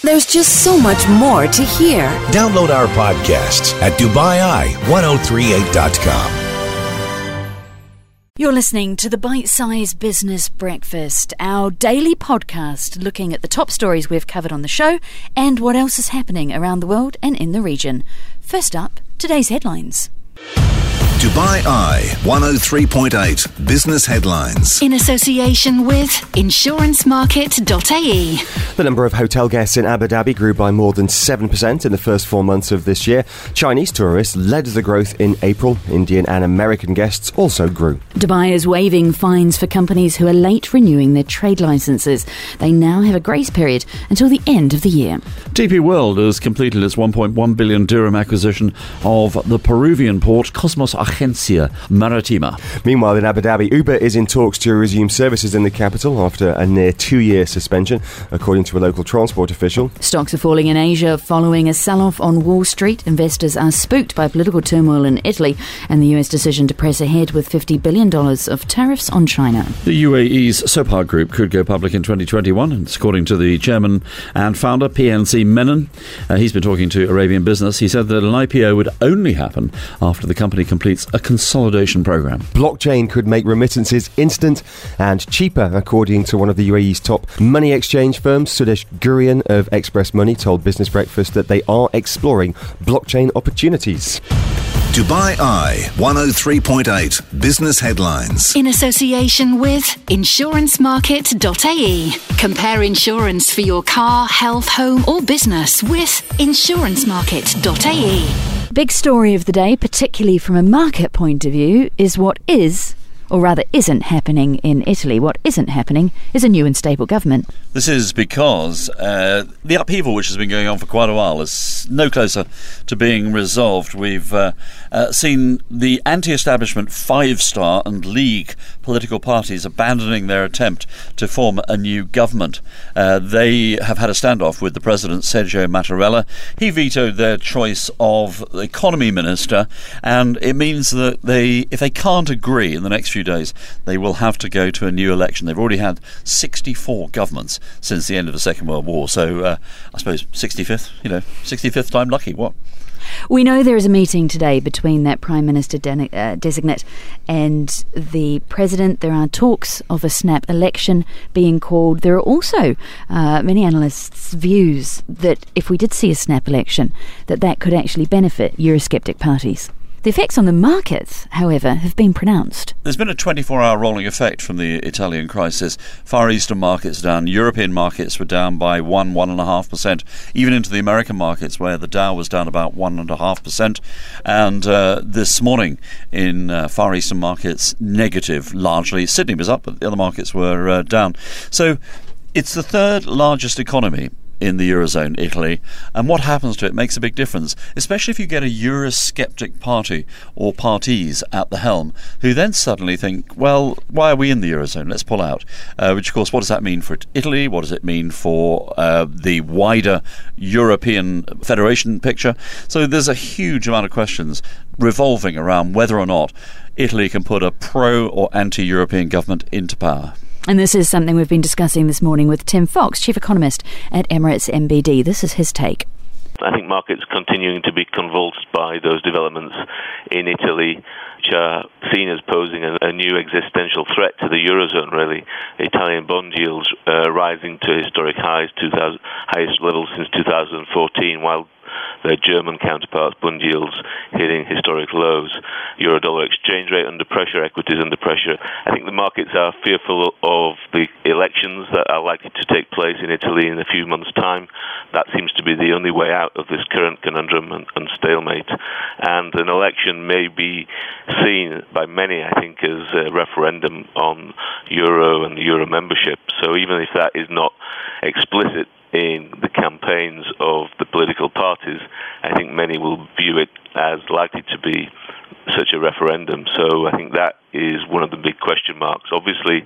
There's just so much more to hear. Download our podcasts at DubaiI1038.com. You're listening to the Bite Size Business Breakfast, our daily podcast looking at the top stories we've covered on the show and what else is happening around the world and in the region. First up, today's headlines. Dubai Eye 103.8 Business Headlines. In association with insurancemarket.ae. The number of hotel guests in Abu Dhabi grew by more than 7% in the first 4 months of this year. Chinese tourists led the growth in April. Indian and American guests also grew. Dubai is waiving fines for companies who are late renewing their trade licences. They now have a grace period until the end of the year. DP World has completed its 1.1 billion dirham acquisition of the Peruvian port Cosmos Agencia Maritima. Meanwhile, in Abu Dhabi, Uber is in talks to resume services in the capital after a near 2-year suspension, according to a local transport official. Stocks are falling in Asia following a sell-off on Wall Street. Investors are spooked by political turmoil in Italy and the US decision to press ahead with $50 billion of tariffs on China. The UAE's Sopar Group could go public in 2021, and according to the chairman and founder, PNC Menon. He's been talking to Arabian Business. He said that an IPO would only happen after the company completes a consolidation program. Blockchain could make remittances instant and cheaper, according to one of the UAE's top money exchange firms. Sudesh Gurian of Express Money told Business Breakfast that they are exploring blockchain opportunities. Dubai Eye 103.8 Business Headlines. In association with insurancemarket.ae. Compare insurance for your car, health, home or business with insurancemarket.ae. Big story of the day, particularly from a market point of view, is what is, or rather isn't happening in Italy. What isn't happening is a new and stable government. This is because the upheaval, which has been going on for quite a while, is no closer to being resolved. We've seen the anti-establishment Five Star and League political parties abandoning their attempt to form a new government. They have had a standoff with the president, Sergio Mattarella. He vetoed their choice of the economy minister, and it means that if they can't agree in the next few days, they will have to go to a new election. They've already had 64 governments since the end of the Second World War, so I suppose 65th time lucky. What? We know there is a meeting today between that Prime Minister designate and the President. There are talks of a snap election being called. There are also many analysts' views that if we did see a snap election, that could actually benefit Eurosceptic parties. The effects on the markets, however, have been pronounced. There's been a 24-hour rolling effect from the Italian crisis. Far Eastern markets down. European markets were down by 1.5%. Even into the American markets, where the Dow was down about 1.5%. And this morning in Far Eastern markets, negative largely. Sydney was up, but the other markets were down. So it's the third largest economy in the Eurozone, Italy, and what happens to it makes a big difference, especially if you get a Eurosceptic party or parties at the helm who then suddenly think, well, why are we in the Eurozone? Let's pull out. Which, of course, what does that mean for Italy? What does it mean for the wider European Federation picture? So there's a huge amount of questions revolving around whether or not Italy can put a pro or anti-European government into power. And this is something we've been discussing this morning with Tim Fox, Chief Economist at Emirates MBD. This is his take. I think markets continuing to be convulsed by those developments in Italy, which are seen as posing a new existential threat to the Eurozone, really. Italian bond yields rising to historic highs, highest levels since 2014, while their German counterparts' bond yields hitting historic lows. Euro-dollar exchange rate under pressure, equities under pressure. I think the markets are fearful of the elections that are likely to take place in Italy in a few months' time. That seems to be the only way out of this current conundrum and stalemate. And an election may be seen by many, I think, as a referendum on Euro and Euro membership. So even if that is not explicit in the campaigns of the political parties, I think many will view it as likely to be such a referendum. So I think that is one of the big question marks. Obviously,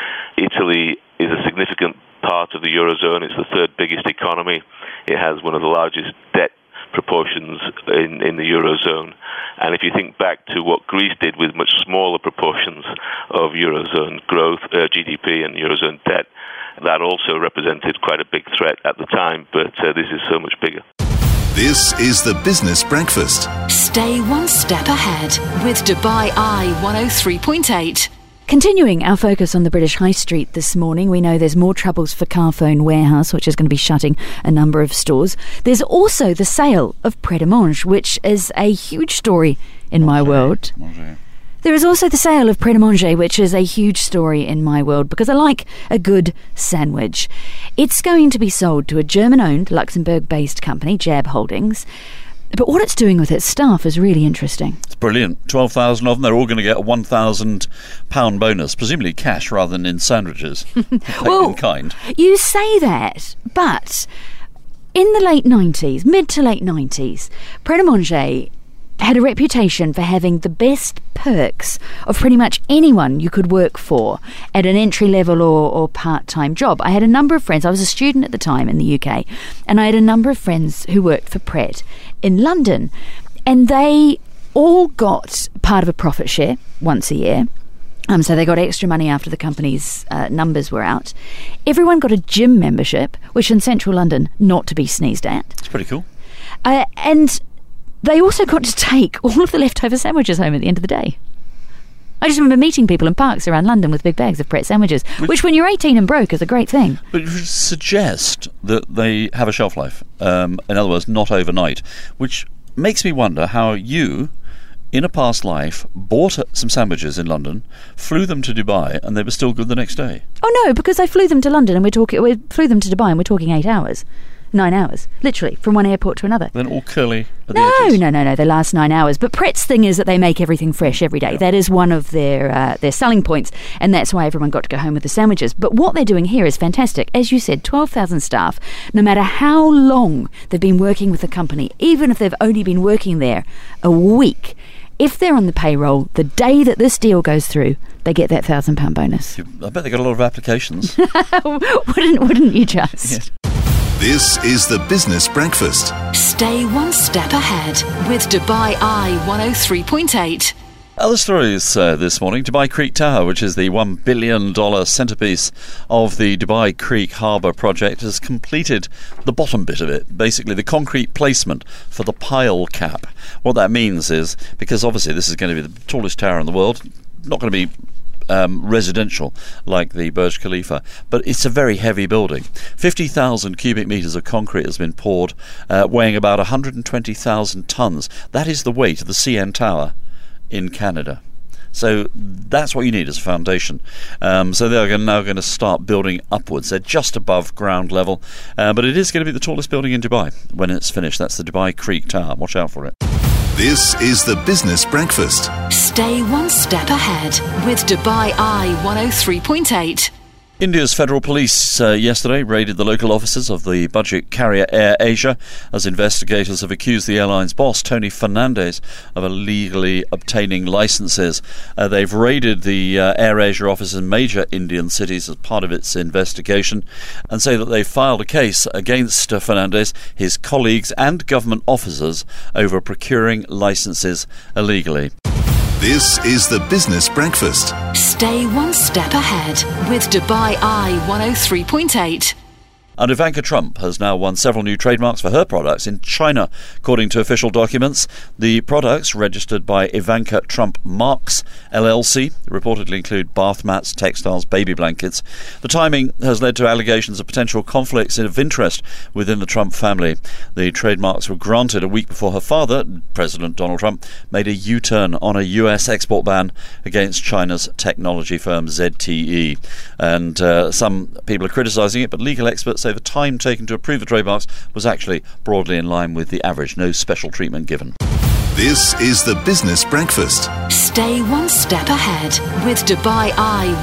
Italy is a significant part of the Eurozone. It's the third biggest economy. It has one of the largest debt proportions in the Eurozone. And if you think back to what Greece did with much smaller proportions of Eurozone growth, GDP and Eurozone debt, That also represented quite a big threat at the time, but this is so much bigger. This is the Business Breakfast. Stay one step ahead with Dubai Eye 103.8. Continuing our focus on the British High Street this morning, we know there's more troubles for Carphone Warehouse, which is going to be shutting a number of stores. There's also the sale of Pret A Manger, which is a huge story in my world. There is also the sale of Pret A Manger, which is a huge story in my world because I like a good sandwich. It's going to be sold to a German-owned, Luxembourg-based company, Jab Holdings. But what it's doing with its staff is really interesting. It's brilliant. 12,000 of them. They're all going to get a £1,000 bonus, presumably cash rather than in sandwiches. Well, in kind. You say that, but in the late 90s, mid to late 90s, Pret A Manger had a reputation for having the best perks of pretty much anyone you could work for at an entry-level or part-time job. I had a number of friends. I was a student at the time in the UK, and I had a number of friends who worked for Pret in London, and they all got part of a profit share once a year. So they got extra money after the company's numbers were out. Everyone got a gym membership, which in central London, not to be sneezed at. It's pretty cool. And they also got to take all of the leftover sandwiches home at the end of the day. I just remember meeting people in parks around London with big bags of Pret sandwiches, which when you're 18 and broke is a great thing. But it would suggest that they have a shelf life. In other words, not overnight, which makes me wonder how you, in a past life, bought some sandwiches in London, flew them to Dubai, and they were still good the next day. Oh no, because I flew them to London and we flew them to Dubai and we're talking 8 hours. 9 hours, literally, from one airport to another. Then all curly at the edges. No, they last 9 hours. But Pret's thing is that they make everything fresh every day. Yeah. That is one of their selling points, and that's why everyone got to go home with the sandwiches. But what they're doing here is fantastic. As you said, 12,000 staff, no matter how long they've been working with the company, even if they've only been working there a week, if they're on the payroll, the day that this deal goes through, they get that £1,000 bonus. I bet they got a lot of applications. Wouldn't you just? Yes. This is the Business Breakfast. Stay one step ahead with Dubai Eye 103.8. Other stories this morning. Dubai Creek Tower, which is the $1 billion centrepiece of the Dubai Creek Harbour project, has completed the bottom bit of it, basically the concrete placement for the pile cap. What that means is, because obviously this is going to be the tallest tower in the world, not going to be residential like the Burj Khalifa, but it's a very heavy building. 50,000 cubic metres of concrete has been poured, weighing about 120,000 tonnes. That is the weight of the CN Tower in Canada. So that's what you need as a foundation. So they're now going to start building upwards. They're just above ground level, but it is going to be the tallest building in Dubai when it's finished. That's the Dubai Creek Tower. Watch out for it. This is the Business Breakfast. Stay one step ahead with Dubai Eye 103.8. India's federal police yesterday raided the local offices of the budget carrier Air Asia as investigators have accused the airline's boss, Tony Fernandes, of illegally obtaining licenses. They've raided the Air Asia offices in major Indian cities as part of its investigation and say that they filed a case against Fernandes, his colleagues and government officers over procuring licenses illegally. This is the Business Breakfast. Stay one step ahead with Dubai Eye 103.8. And Ivanka Trump has now won several new trademarks for her products in China, according to official documents. The products, registered by Ivanka Trump Marks LLC, reportedly include bath mats, textiles, baby blankets. The timing has led to allegations of potential conflicts of interest within the Trump family. The trademarks were granted a week before her father, President Donald Trump, made a U-turn on a US export ban against China's technology firm ZTE. And some people are criticising it, but legal experts say the time taken to approve the trademarks was actually broadly in line with the average. No special treatment given. This is the Business Breakfast. Stay one step ahead with Dubai Eye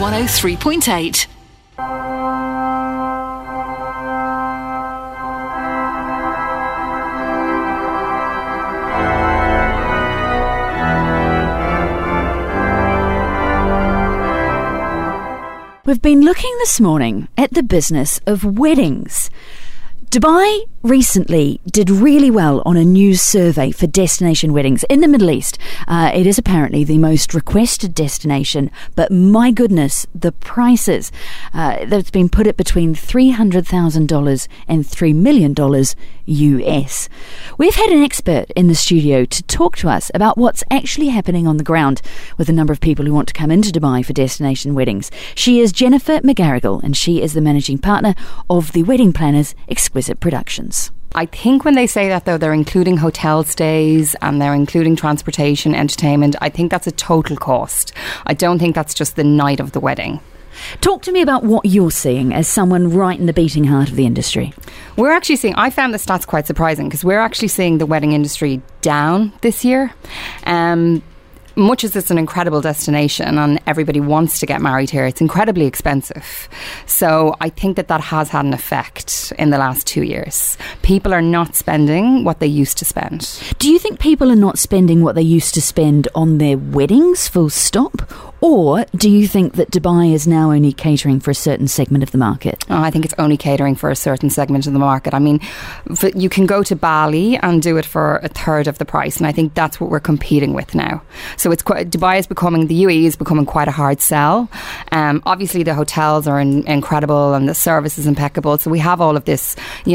103.8. We've been looking this morning at the business of weddings. Dubai recently did really well on a news survey for destination weddings in the Middle East. It is apparently the most requested destination, but my goodness, the prices that's been put at between $300,000 and $3 million US. We've had an expert in the studio to talk to us about what's actually happening on the ground with a number of people who want to come into Dubai for destination weddings. She is Jennifer McGarrigle, and she is the managing partner of the wedding planners Exquisite Productions. I think when they say that, though, they're including hotel stays and they're including transportation, entertainment. I think that's a total cost. I don't think that's just the night of the wedding. Talk to me about what you're seeing as someone right in the beating heart of the industry. We're actually seeing, I found the stats quite surprising, because we're actually seeing the wedding industry down this year. Much as it's an incredible destination and everybody wants to get married here, it's incredibly expensive. So I think that has had an effect in the last 2 years. People are not spending what they used to spend. Do you think people are not spending what they used to spend on their weddings, full stop? Or do you think that Dubai is now only catering for a certain segment of the market? Oh, I think it's only catering for a certain segment of the market. I mean, you can go to Bali and do it for a third of the price, and I think that's what we're competing with now. So it's Dubai is becoming, the UAE is becoming quite a hard sell. Obviously, the hotels are incredible and the service is impeccable. So we have all of this,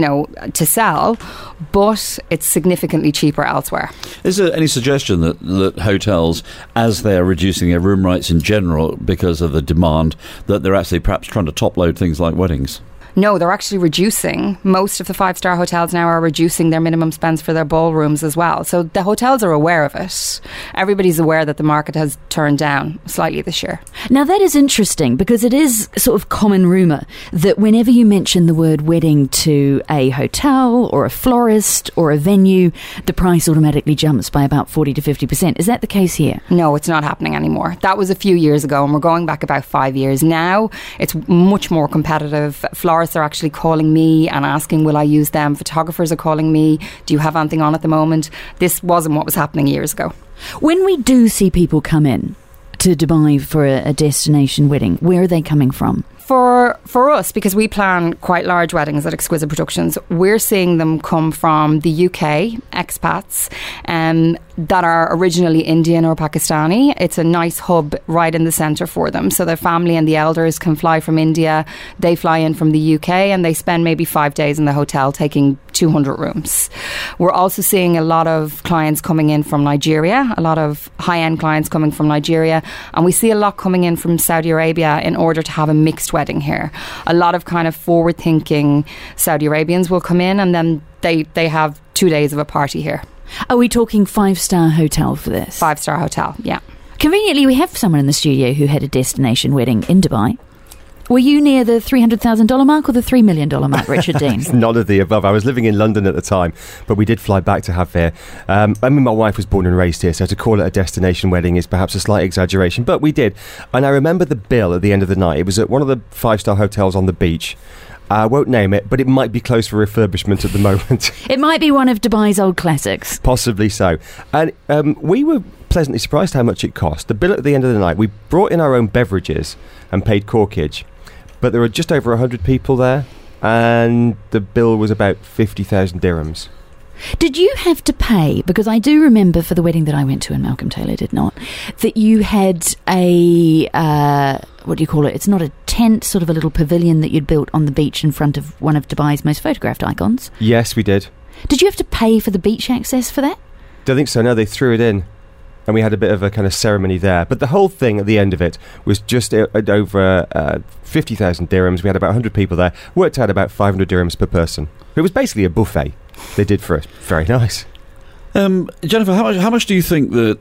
to sell, but it's significantly cheaper elsewhere. Is there any suggestion that hotels, as they're reducing their room rates in general because of the demand, that they're actually perhaps trying to top-load things like weddings? No, they're actually reducing. Most of the 5-star hotels now are reducing their minimum spends for their ballrooms as well. So the hotels are aware of it. Everybody's aware that the market has turned down slightly this year. Now that is interesting, because it is sort of common rumour that whenever you mention the word wedding to a hotel or a florist or a venue, the price automatically jumps by about 40 to 50%. Is that the case here? No, it's not happening anymore. That was a few years ago, and we're going back about 5 years. Now it's much more competitive. Florists are actually calling me and asking, will I use them? Photographers are calling me, do you have anything on at the moment? This wasn't what was happening years ago. When we do see people come in to Dubai for a destination wedding, where are they coming from? For us, because we plan quite large weddings at Exquisite Productions, we're seeing them come from the UK, expats, that are originally Indian or Pakistani. It's a nice hub right in the centre for them. So their family and the elders can fly from India, they fly in from the UK, and they spend maybe 5 days in the hotel taking 200 rooms. We're also seeing a lot of clients coming in from Nigeria, a lot of high-end clients coming from Nigeria, and we see a lot coming in from Saudi Arabia in order to have a mixed wedding here. A lot of kind of forward-thinking Saudi Arabians will come in, and then they have 2 days of a party here. Are we talking 5-star hotel for this? 5-star hotel, yeah. Conveniently, we have someone in the studio who had a destination wedding in Dubai. Were you near the $300,000 mark or the $3 million mark, Richard Dean? None of the above. I was living in London at the time, but we did fly back to have here. My wife was born and raised here, so to call it a destination wedding is perhaps a slight exaggeration, but we did. And I remember the bill at the end of the night. It was at one of the 5-star hotels on the beach. I won't name it, but it might be closed for refurbishment at the moment. It might be one of Dubai's old classics. Possibly so. And we were pleasantly surprised how much it cost. The bill at the end of the night, we brought in our own beverages and paid corkage. But there were just over 100 people there, and the bill was about 50,000 dirhams. Did you have to pay, because I do remember for the wedding that I went to, and Malcolm Taylor did not, that you had a, what do you call it? It's not a tent, sort of a little pavilion that you'd built on the beach in front of one of Dubai's most photographed icons? Yes, we did. Did you have to pay for the beach access for that? Don't think so, no, they threw it in. And we had a bit of a kind of ceremony there. But the whole thing at the end of it was just over 50,000 dirhams. We had about 100 people there. Worked out about 500 dirhams per person. It was basically a buffet they did for us. Very nice. Jennifer, how much do you think that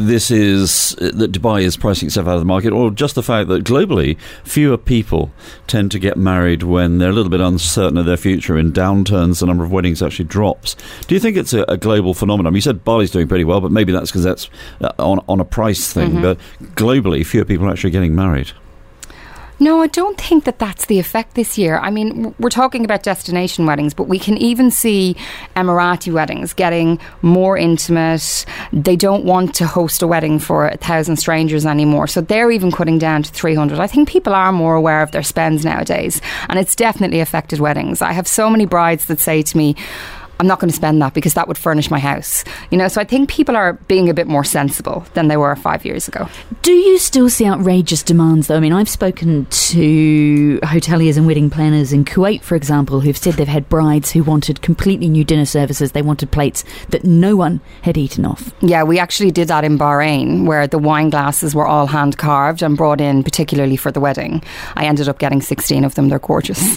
that Dubai is pricing itself out of the market, or just the fact that globally fewer people tend to get married when they're a little bit uncertain of their future? In downturns, the number of weddings actually drops. Do you think it's a global phenomenon? You said Bali's doing pretty well, but maybe that's because that's on a price thing. Mm-hmm. But globally, fewer people are actually getting married. No, I don't think that that's the effect this year. I mean, we're talking about destination weddings, but we can even see Emirati weddings getting more intimate. They don't want to host a wedding for 1,000 strangers anymore, so they're even cutting down to 300. I think people are more aware of their spends nowadays, and it's definitely affected weddings. I have so many brides that say to me, I'm not going to spend that because that would furnish my house. You know, so I think people are being a bit more sensible than they were 5 years ago. Do you still see outrageous demands, though? I mean, I've spoken to hoteliers and wedding planners in Kuwait, for example, who've said they've had brides who wanted completely new dinner services. They wanted plates that no one had eaten off. Yeah, we actually did that in Bahrain, where the wine glasses were all hand carved and brought in particularly for the wedding. I ended up getting 16 of them. They're gorgeous.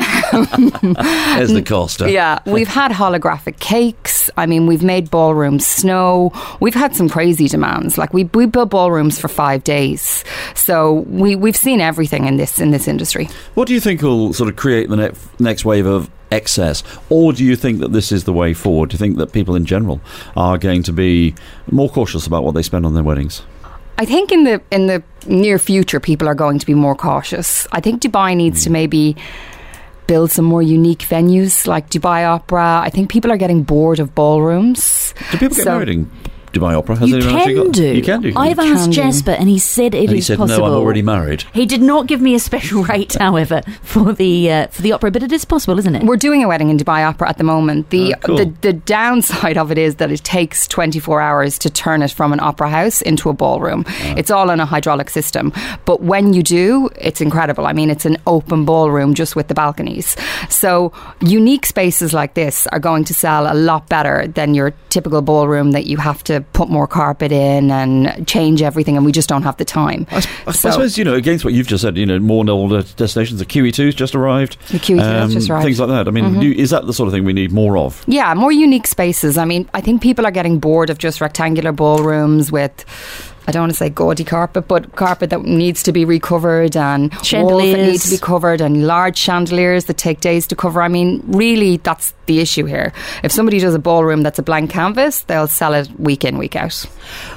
There's the cost. Yeah, we've had holographic cakes. I mean, we've made ballrooms snow. We've had some crazy demands. Like we built ballrooms for 5 days. So we've seen everything in this industry. What do you think will sort of create the next wave of excess, or do you think that this is the way forward? Do you think that people in general are going to be more cautious about what they spend on their weddings? I think in the near future, people are going to be more cautious. I think Dubai needs to maybe build some more unique venues like Dubai Opera. I think people are getting bored of ballrooms. Do people get married in Dubai Opera? You can do. I've asked Jasper and he said it is possible. He said, no, I'm already married. He did not give me a special rate, however, for the opera, but it is possible, isn't it? We're doing a wedding in Dubai Opera at the moment. Cool. The downside of it is that it takes 24 hours to turn it from an opera house into a ballroom. It's all in a hydraulic system. But when you do, it's incredible. I mean, it's an open ballroom just with the balconies. So unique spaces like this are going to sell a lot better than your typical ballroom that you have to put more carpet in and change everything, and we just don't have the time. I suppose, against what you've just said, more older destinations, the QE2's just arrived. The QE2 has just arrived. Things like that. I mean, is that the sort of thing we need more of? Yeah, more unique spaces. I mean, I think people are getting bored of just rectangular ballrooms with, I don't want to say gaudy carpet, but carpet that needs to be recovered and walls that need to be covered and large chandeliers that take days to cover. I mean, really, that's the issue here. If somebody does a ballroom that's a blank canvas, they'll sell it week in, week out.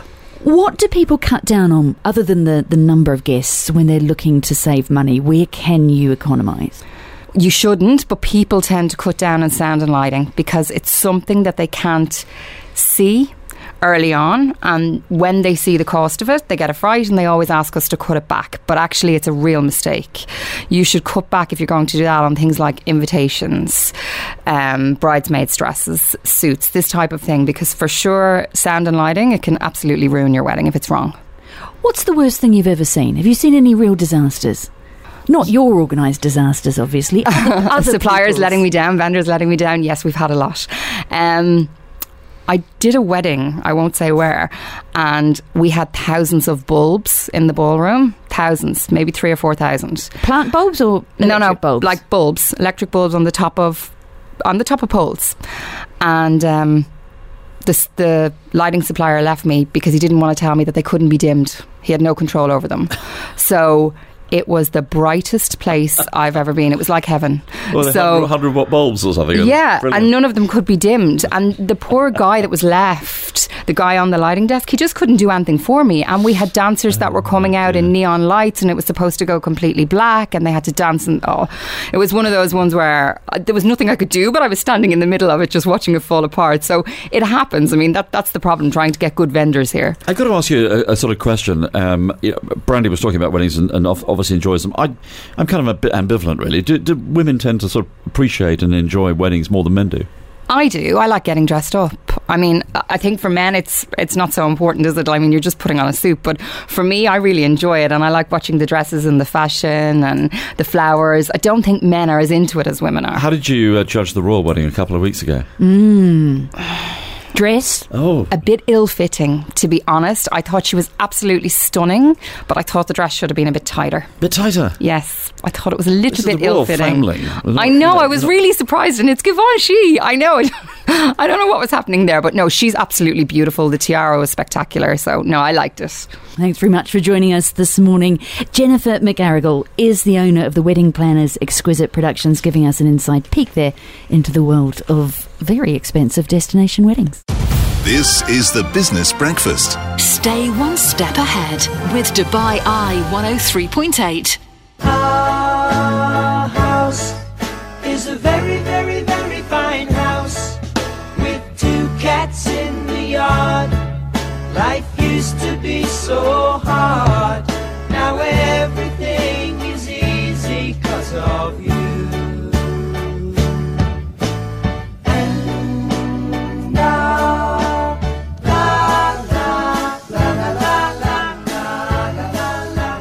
What do people cut down on, other than the number of guests, when they're looking to save money? Where can you economise? You shouldn't, but people tend to cut down on sound and lighting because it's something that they can't see early on, and when they see the cost of it, they get a fright and they always ask us to cut it back, but actually it's a real mistake. You should cut back, if you're going to do that, on things like invitations, bridesmaids' dresses, suits, this type of thing, because for sure sound and lighting, it can absolutely ruin your wedding if it's wrong. What's the worst thing you've ever seen? Have you seen any real disasters? Not your organised disasters, obviously. Other suppliers people's. Letting me down, vendors letting me down. Yes, we've had a lot. I did a wedding, I won't say where, and we had thousands of bulbs in the ballroom. Thousands, maybe 3,000 or 4,000. Plant bulbs or electric bulbs? Like bulbs, electric bulbs on the top of poles. And the lighting supplier left me because he didn't want to tell me that they couldn't be dimmed. He had no control over them. So it was the brightest place I've ever been. It was like heaven. Well, so 100 watt bulbs or something. Yeah, brilliant. And none of them could be dimmed. And the poor guy that was left, the guy on the lighting desk, he just couldn't do anything for me. And we had dancers that were coming out in neon lights, and it was supposed to go completely black, and they had to dance. And it was one of those ones where there was nothing I could do, but I was standing in the middle of it just watching it fall apart. So it happens. I mean, that's the problem, trying to get good vendors here. I've got to ask you a sort of question. Brandy was talking about weddings and obviously enjoys them. I'm kind of a bit ambivalent, really. Do women tend to sort of appreciate and enjoy weddings more than men do? I do. I like getting dressed up. I mean, I think for men it's not so important, is it? I mean, you're just putting on a suit. But for me, I really enjoy it, and I like watching the dresses and the fashion and the flowers. I don't think men are as into it as women are. How did you judge the royal wedding a couple of weeks ago? Dress? A bit ill-fitting, to be honest. I thought she was absolutely stunning, but I thought the dress should have been a bit tighter. Bit tighter? Yes. I thought it was a little bit ill-fitting. Family. I know, I was really surprised, and it's Givenchy. I know. I don't know what was happening there, but no, she's absolutely beautiful. The tiara was spectacular, so no, I liked it. Thanks very much for joining us this morning. Jennifer McGarrigle is the owner of the Wedding Planners Exquisite Productions, giving us an inside peek there into the world of very expensive destination weddings. This is the Business Breakfast. Stay one step ahead with Dubai Eye 103.8. house is a very, very, very fine house with 2 cats in the yard. Life used to be so hard. Now everything is easy 'cause of you. And now, la la la la la la la la la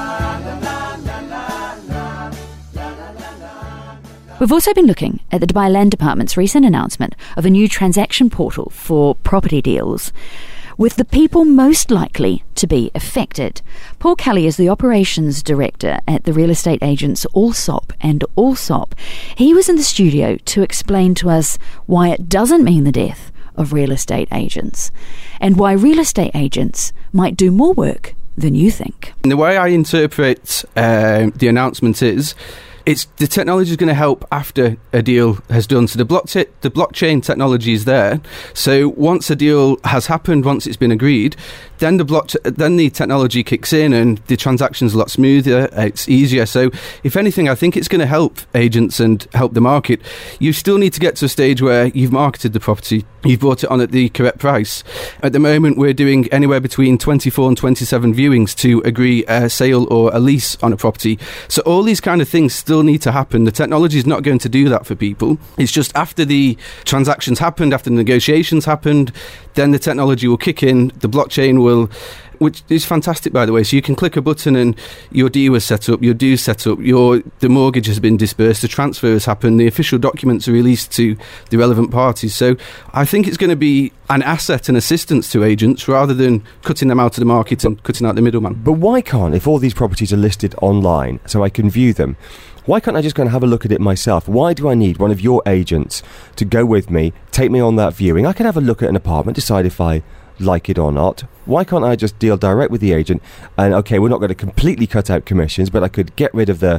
la la la. We've also been looking at the Dubai Land Department's recent announcement of a new transaction portal for property deals, with the people most likely to be affected. Paul Kelly is the operations director at the real estate agents Allsop and Allsop. He was in the studio to explain to us why it doesn't mean the death of real estate agents and why real estate agents might do more work than you think. And the way I interpret the announcement is, it's the technology is going to help after a deal has done. So the blockchain technology is there. So once a deal has happened, once it's been agreed, then the technology kicks in and the transaction's a lot smoother. It's easier. So if anything, I think it's going to help agents and help the market. You still need to get to a stage where you've marketed the property, you've brought it on at the correct price. At the moment, we're doing anywhere between 24 and 27 viewings to agree a sale or a lease on a property. So all these kind of things still need to happen. The technology is not going to do that for people. It's just after the transactions happened, after the negotiations happened, then the technology will kick in, the blockchain will, which is fantastic, by the way. So you can click a button and your deed was set up, your dues set up, the mortgage has been disbursed, the transfer has happened, the official documents are released to the relevant parties. So I think it's going to be an asset and assistance to agents rather than cutting them out of the market and cutting out the middleman. But why can't, if all these properties are listed online so I can view them, why can't I just go and have a look at it myself? Why do I need one of your agents to go with me, take me on that viewing? I can have a look at an apartment, decide if I like it or not. Why can't I just deal direct with the agent? And okay, we're not going to completely cut out commissions, but I could get rid of the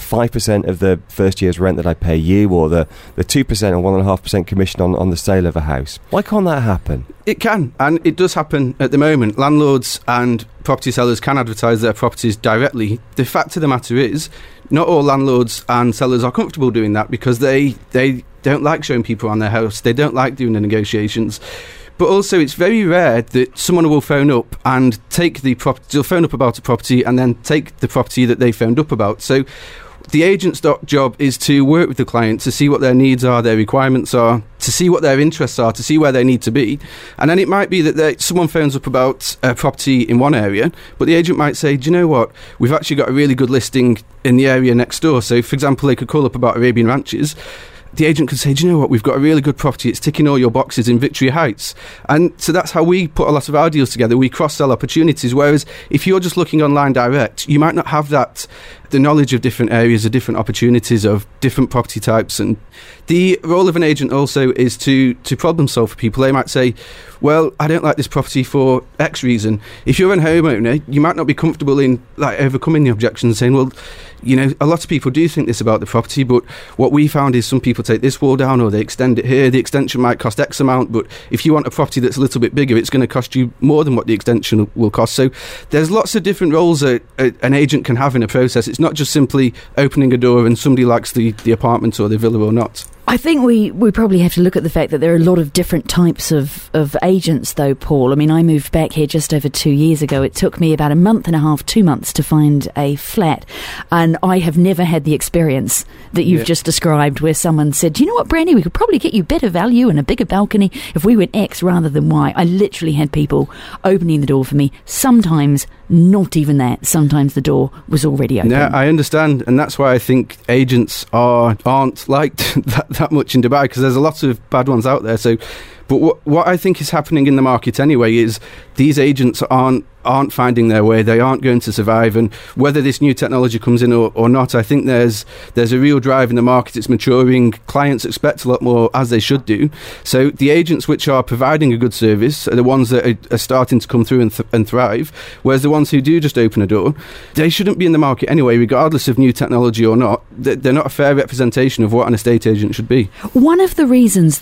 5% of the first year's rent that I pay you, or the 2% or 1.5% commission on the sale of a house. Why can't that happen? It can, and it does happen at the moment. Landlords and property sellers can advertise their properties directly. The fact of the matter is, not all landlords and sellers are comfortable doing that because they don't like showing people around their house. They don't like doing the negotiations. But also, it's very rare that someone will phone up and take the property. They'll phone up about a property and then take the property that they phoned up about. So the agent's job is to work with the client to see what their needs are, their requirements are, to see what their interests are, to see where they need to be. And then it might be that someone phones up about a property in one area, but the agent might say, do you know what, we've actually got a really good listing in the area next door. So, for example, they could call up about Arabian Ranches. The agent could say, do you know what, we've got a really good property, it's ticking all your boxes in Victoria Heights. And so that's how we put a lot of our deals together. We cross-sell opportunities, whereas if you're just looking online direct, you might not have the knowledge of different areas, of different opportunities, of different property types. And the role of an agent also is to problem solve for people. They might say, well, I don't like this property for X reason. If you're a homeowner, you might not be comfortable in overcoming the objections and saying, well, you know, a lot of people do think this about the property, but what we found is some people take this wall down or they extend it here. The extension might cost X amount, but if you want a property that's a little bit bigger, it's going to cost you more than what the extension will cost. So there's lots of different roles that an agent can have in a process. It's not just simply opening a door and somebody likes the apartment or the villa or not. I think we probably have to look at the fact that there are a lot of different types of agents, though, Paul. I mean, I moved back here just over 2 years ago. It took me about a month and a half, 2 months to find a flat. And I have never had the experience that you've just described where someone said, you know what, Brandy, we could probably get you better value and a bigger balcony if we went X rather than Y. I literally had people opening the door for me. Sometimes not even that. Sometimes the door was already open. Yeah, I understand. And that's why I think agents aren't liked that much in Dubai, because there's a lot of bad ones out there. So, but what I think is happening in the market anyway is these agents aren't finding their way. They aren't going to survive. And whether this new technology comes in or not, I think there's a real drive in the market. It's maturing. Clients expect a lot more, as they should do. So the agents which are providing a good service are the ones that are starting to come through and thrive, whereas the ones who do just open a door, they shouldn't be in the market anyway, regardless of new technology or not. They're not a fair representation of what an estate agent should be. One of the reasons, though,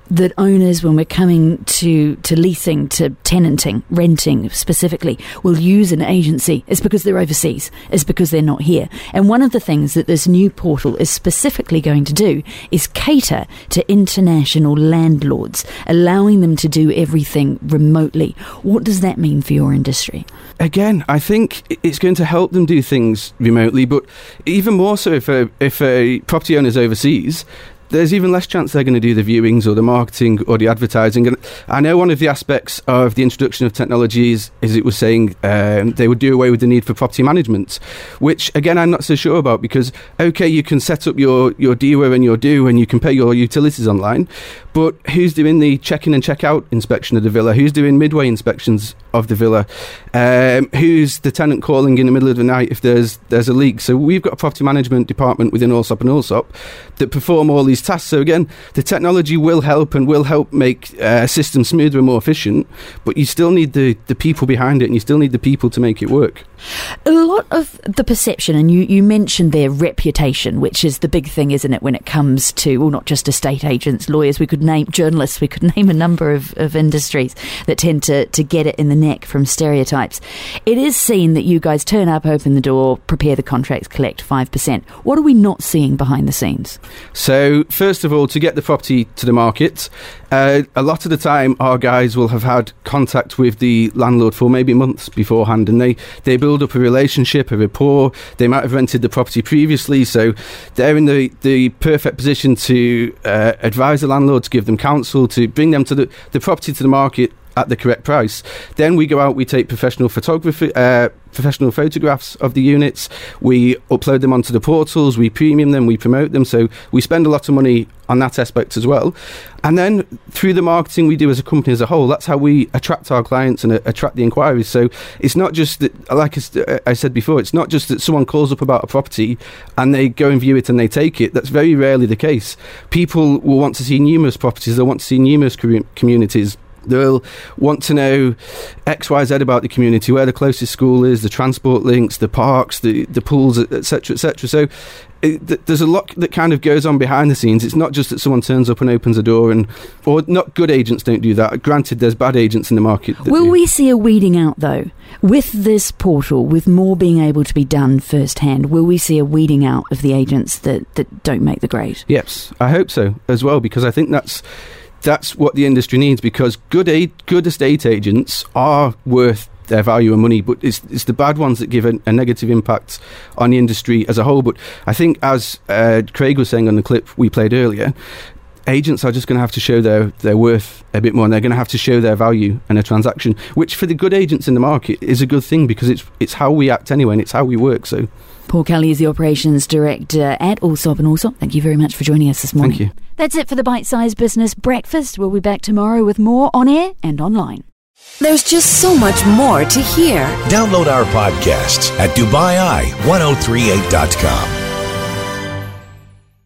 that owners, when we're coming to leasing, to tenanting, renting specifically, will use an agency is because they're overseas, is because they're not here. And one of the things that this new portal is specifically going to do is cater to international landlords, allowing them to do everything remotely. What does that mean for your industry? Again, I think it's going to help them do things remotely, but even more so if a property owner's overseas, there's even less chance they're going to do the viewings or the marketing or the advertising. And I know one of the aspects of the introduction of technology is it was saying they would do away with the need for property management, which, again, I'm not so sure about because, OK, you can set up your DEWA and your DO and you can pay your utilities online, but who's doing the check-in and check-out inspection of the villa? Who's doing midway inspections of the villa? Who's the tenant calling in the middle of the night if there's a leak? So we've got a property management department within Allsop and Allsop that perform all these tasks. So again, the technology will help make systems smoother and more efficient, but you still need the people behind it, and you still need the people to make it work. A lot of the perception, and you mentioned their reputation, which is the big thing, isn't it, when it comes to, well, not just estate agents, lawyers, we could name journalists, we could name a number of industries that tend to get it in the neck from stereotypes. It is seen that you guys turn up, open the door, prepare the contracts, collect 5%. What are we not seeing behind the scenes? So, first of all, to get the property to the market, a lot of the time our guys will have had contact with the landlord for maybe months beforehand, and they build up a relationship, a rapport. They might have rented the property previously, so they're in the perfect position to advise the landlord, to give them counsel, to bring them to the property to the market at the correct price. Then we go out, we take professional photographs of the units, we upload them onto the portals, we premium them, we promote them, so we spend a lot of money on that aspect as well. And then through the marketing we do as a company as a whole, that's how we attract our clients and attract the inquiries. So it's not just that, like I said before, it's not just that someone calls up about a property and they go and view it and they take it. That's very rarely the case. People will want to see numerous properties, they'll want to see numerous communities. They'll want to know X, Y, Z about the community, where the closest school is, the transport links, the parks, the pools, etc., etc. So there's a lot that kind of goes on behind the scenes. It's not just that someone turns up and opens a door, or not good agents don't do that. Granted, there's bad agents in the market. Will we see a weeding out, though? With this portal, with more being able to be done firsthand, will we see a weeding out of the agents that don't make the grade? Yes, I hope so as well, because I think that's what the industry needs, because good estate agents are worth their value and money, but it's the bad ones that give a negative impact on the industry as a whole. But I think, as Craig was saying on the clip we played earlier, agents are just going to have to show their worth a bit more, and they're going to have to show their value in a transaction, which for the good agents in the market is a good thing, because it's how we act anyway, and it's how we work. So Paul Kelly is the Operations Director at Allsop and Allsop. Thank you very much for joining us this morning. Thank you. That's it for the Bite Size Business Breakfast. We'll be back tomorrow with more on air and online. There's just so much more to hear. Download our podcasts at DubaiEye1038.com.